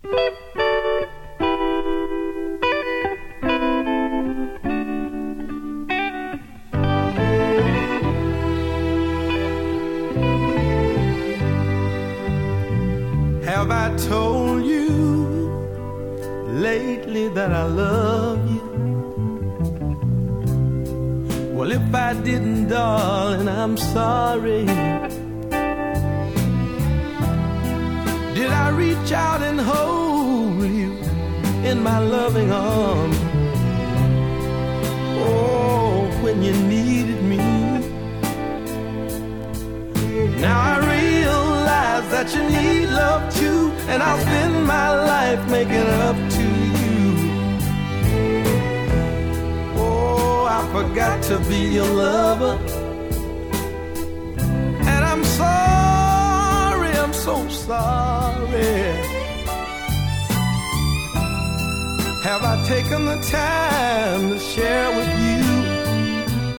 Have I told you lately that I love you? Well, if I didn't, darling, I'm sorry. Did I reach out and hold you in my loving arms? Oh, when you needed me. Now I realize that you need love too, and I'll spend my life making up to you. Oh, I forgot to be your lover, and I'm sorry, I'm so sorry. Have I taken the time to share